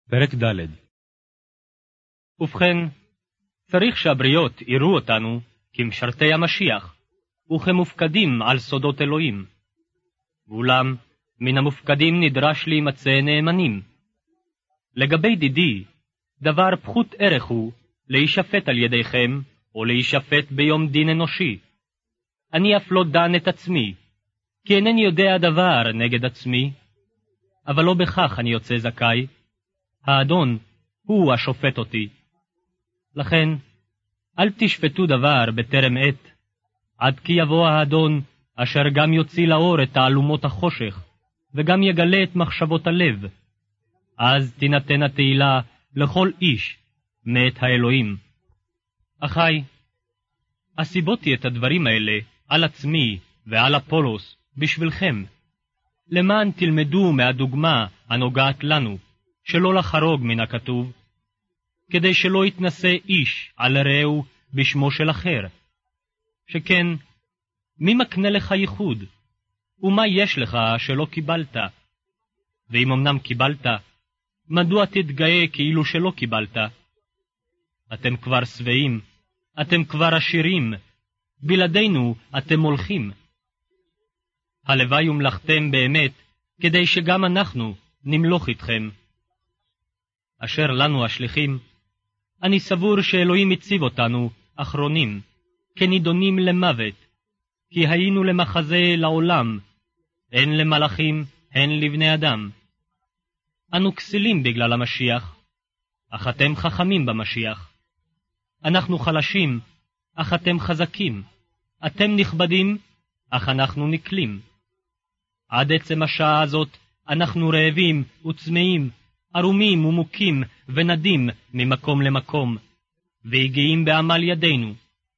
פרק ד'. ובכן, צריך שהבריות יראו אותנו כמשרתי המשיח, וכמופקדים על סודות אלוהים. ואולם, מן המופקדים נדרש להימצא נאמנים. לגבי דידי, דבר פחות ערך הוא להישפט על ידיכם, או להישפט ביום דין אנושי. אני אף לא דן את עצמי, כי אינני יודע דבר נגד עצמי, אבל לא בכך אני יוצא זכאי. האדון הוא השופט אותי. לכן, אל תשפטו דבר בטרם עת, עד כי יבוא האדון, אשר גם יוציא לאור את תעלומות החושך, וגם יגלה את מחשבות הלב. אז תינתן התהילה לכל איש מאת האלוהים. אחי, הסיבותי את הדברים האלה על עצמי ועל אפולוס בשבילכם, למען תלמדו מהדוגמה הנוגעת לנו, שלא לחרוג מן הכתוב, כדי שלא יתנסה איש על רעהו בשמו של אחר. שכן, מי מקנה לך ייחוד? ומה יש לך שלא קיבלת? ואם אמנם קיבלת, מדוע תתגאה כאילו שלא קיבלת? אתם כבר שבעים, אתם כבר עשירים, בלעדינו אתם הולכים. הלוואי ומלאכתם באמת, כדי שגם אנחנו נמלוך איתכם. אשר לנו השליחים, אני סבור שאלוהים הציב אותנו אחרונים, כנידונים למוות, כי היינו למחזה לעולם, הן למלאכים, הן לבני אדם. אנו כסילים בגלל המשיח, אך אתם חכמים במשיח. אנחנו חלשים, אך אתם חזקים. אתם נכבדים, אך אנחנו נקלים. עד עצם השעה הזאת אנחנו רעבים וצמאים, ערומים ומוכים ונדים ממקום למקום, והגיעים בעמל ידינו.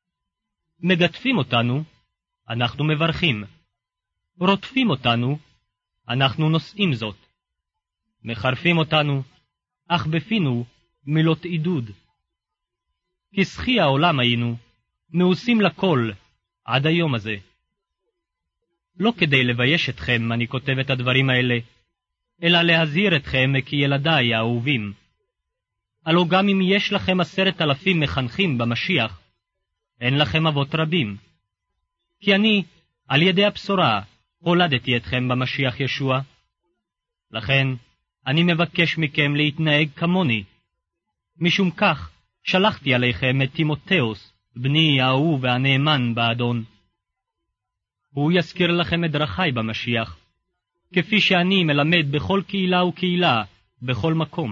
מגדפים אותנו, אנחנו מברכים. רוטפים אותנו, אנחנו נושאים זאת. מחרפים אותנו, אך בפינו מילות עידוד. כשחי העולם היינו, מעושים לכל עד היום הזה. לא כדי לבייש אתכם אני כותב את הדברים האלה, אלא להזהיר אתכם כילדיי האהובים. הלא גם אם יש לכם 10,000 מחנכים במשיח, אין לכם אבות רבים. כי אני, על ידי הבשורה, הולדתי אתכם במשיח ישוע. לכן, אני מבקש מכם להתנהג כמוני. משום כך, שלחתי עליכם את תימותאוס, בני האהוב והנאמן באדון. הוא יזכיר לכם את דרכי במשיח, כפי שאני מלמד בכל קהילה וקהילה, בכל מקום.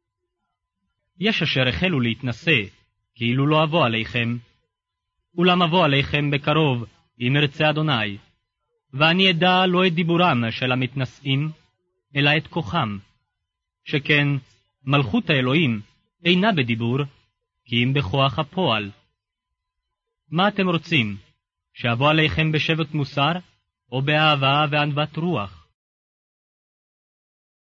יש אשר החלו להתנסה, כאילו לא אבוא עליכם, אולם אבוא עליכם בקרוב, אם ירצה אדוני, ואני אדע לא את דיבורם של המתנשאים, אלא את כוחם. שכן מלכות האלוהים אינה בדיבור, כי אם בכוח הפועל. מה אתם רוצים? שאבוא עליכם בשבט מוסר, או באהבה וענוות רוח?